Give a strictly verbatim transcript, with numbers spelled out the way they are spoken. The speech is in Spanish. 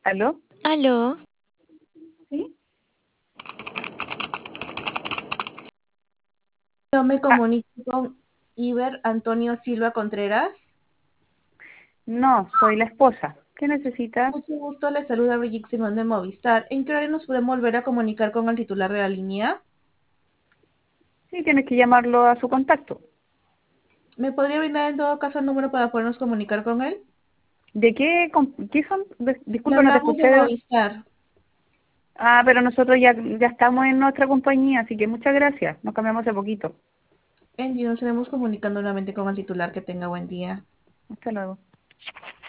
¿Aló? Aló, ¿Sí? Yo me Ah, comunico con Iber Antonio Silva Contreras. no, soy la esposa. ¿Qué necesitas? Mucho gusto, le saluda Brigitte Simón de Movistar. ¿En qué hora nos podemos volver a comunicar con el titular de la línea? Sí, tienes que llamarlo a su contacto. ¿Me podría brindar en todo caso el número para podernos comunicar con él? ¿De qué, com- qué son? Dis- Le Disculpa, no te hablamos de escuché. Movistar. Ah, pero nosotros ya, ya estamos en nuestra compañía, así que muchas gracias. Nos cambiamos hace poquito. En nos estaremos comunicando nuevamente con el titular. Que tenga buen día. Hasta luego.